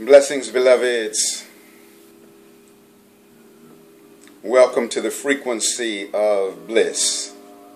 Blessings, beloveds. Welcome to the frequency of bliss.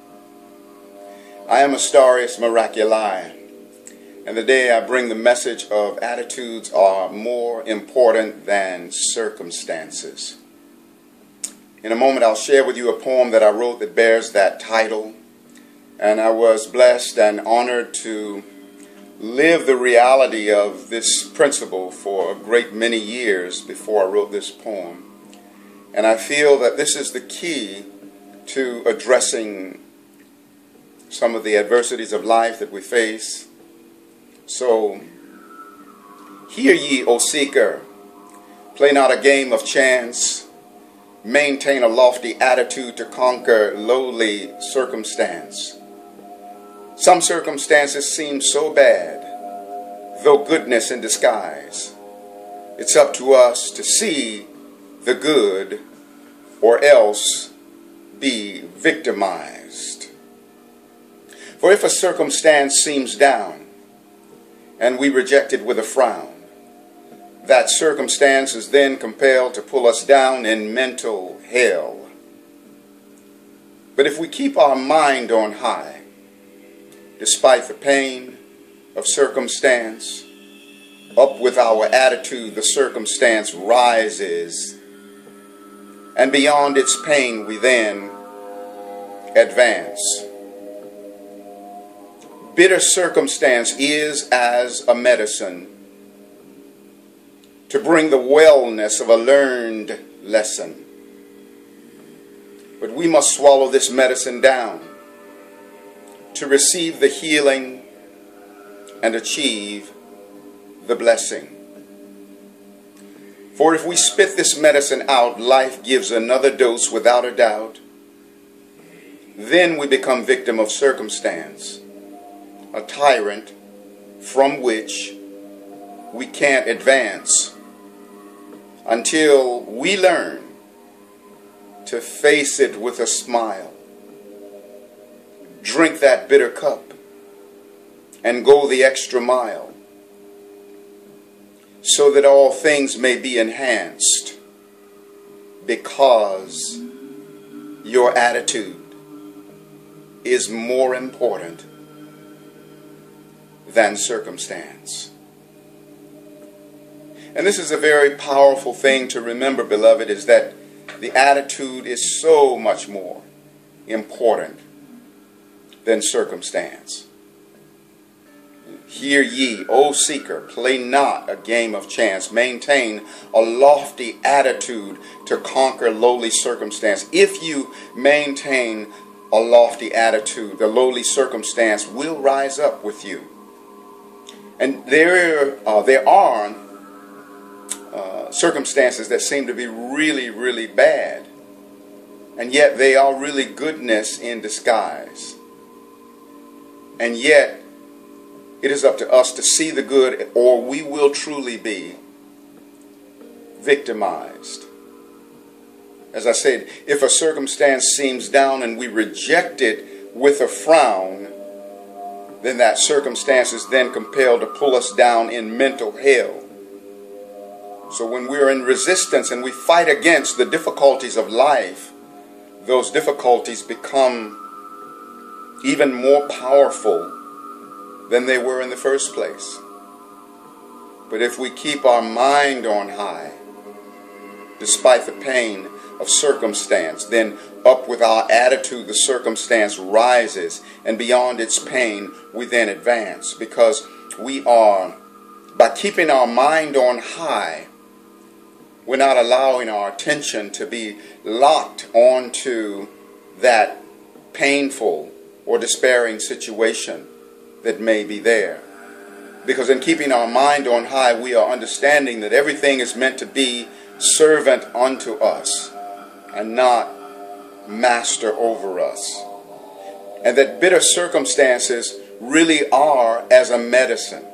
I am Astarius Miraculi, and today I bring the message of attitudes are more important than circumstances. In a moment, I'll share with you a poem that I wrote that bears that title, and I was blessed and honored to live the reality of this principle for a great many years before I wrote this poem. And I feel that this is the key to addressing some of the adversities of life that we face. So, hear ye, O seeker, play not a game of chance, maintain a lofty attitude to conquer lowly circumstance. Some circumstances seem so bad, though goodness in disguise. It's up to us to see the good or else be victimized. For if a circumstance seems down and we reject it with a frown, that circumstance is then compelled to pull us down in mental hell. But if we keep our mind on high, despite the pain of circumstance, up with our attitude, the circumstance rises, and beyond its pain we then advance. Bitter circumstance is as a medicine to bring the wellness of a learned lesson. But we must swallow this medicine down to receive the healing and achieve the blessing. For if we spit this medicine out, life gives another dose without a doubt. Then we become victim of circumstance, a tyrant from which we can't advance until we learn to face it with a smile. Drink that bitter cup and go the extra mile so that all things may be enhanced because your attitude is more important than circumstance. And this is a very powerful thing to remember, beloved, is that the attitude is so much more important than circumstance. Hear ye, O seeker, play not a game of chance. Maintain a lofty attitude to conquer lowly circumstance. If you maintain a lofty attitude, the lowly circumstance will rise up with you. And there are circumstances that seem to be really, really bad. And yet they are really goodness in disguise. And yet, it is up to us to see the good, or we will truly be victimized. As I said, if a circumstance seems down and we reject it with a frown, then that circumstance is then compelled to pull us down in mental hell. So when we're in resistance and we fight against the difficulties of life, those difficulties become even more powerful than they were in the first place. But if we keep our mind on high, despite the pain of circumstance, then up with our attitude, the circumstance rises, and beyond its pain, we then advance. Because we are, by keeping our mind on high, we're not allowing our attention to be locked onto that painful or despairing situation that may be there. Because in keeping our mind on high, we are understanding that everything is meant to be servant unto us and not master over us. And that bitter circumstances really are as a medicine.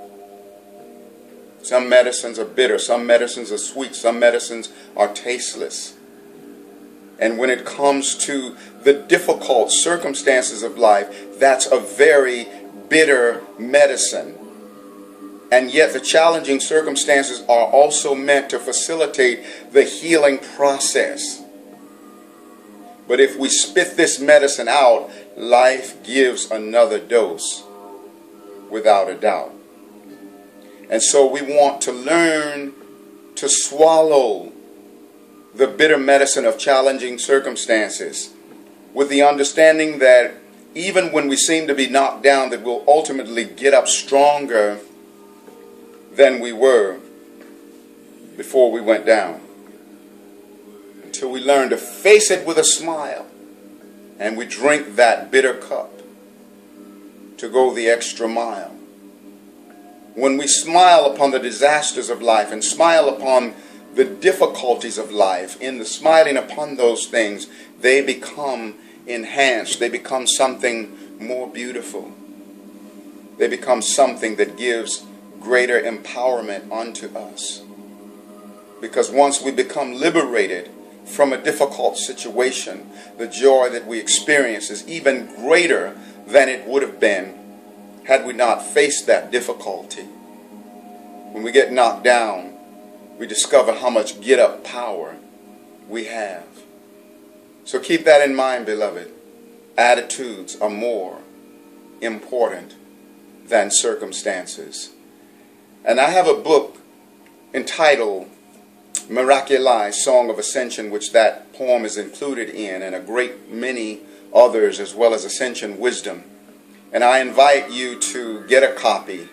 Some medicines are bitter, some medicines are sweet, some medicines are tasteless. And when it comes to the difficult circumstances of life, that's a very bitter medicine. And yet the challenging circumstances are also meant to facilitate the healing process. But if we spit this medicine out, life gives another dose, without a doubt. And so we want to learn to swallow the bitter medicine of challenging circumstances with the understanding that even when we seem to be knocked down, that we'll ultimately get up stronger than we were before we went down. Until we learn to face it with a smile and we drink that bitter cup to go the extra mile. When we smile upon the disasters of life and smile upon the difficulties of life, in the smiling upon those things, they become enhanced. They become something more beautiful. They become something that gives greater empowerment unto us. Because once we become liberated from a difficult situation, the joy that we experience is even greater than it would have been had we not faced that difficulty. When we get knocked down, we discover how much get-up power we have. So keep that in mind, beloved. Attitudes are more important than circumstances. And I have a book entitled Miraculi, Song of Ascension, which that poem is included in, and a great many others, as well as Ascension Wisdom. And I invite you to get a copy.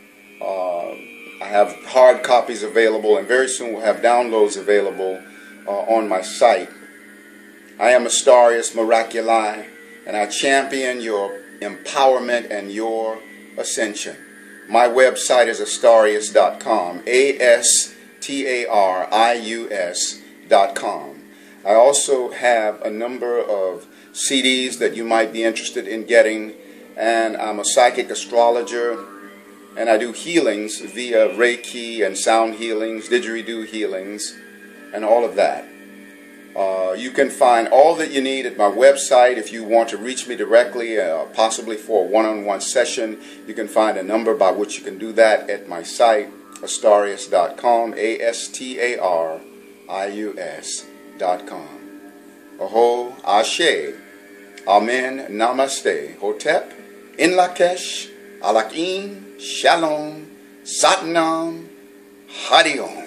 I have hard copies available, and very soon we'll have downloads available on my site. I am Astarius Miraculi, and I champion your empowerment and your ascension. My website is astarius.com, ASTARIUS.com. I also have a number of CDs that you might be interested in getting, and I'm a psychic astrologer, and I do healings via Reiki and sound healings, didgeridoo healings, and all of that. You can find all that you need at my website. If you want to reach me directly, possibly for a one-on-one session, you can find a number by which you can do that at my site, astarius.com, ASTARIUS.com. Aho, Ashe, Amen, Namaste, Hotep, In Lakesh, Alakim, Shalom, Satnam, Hariom.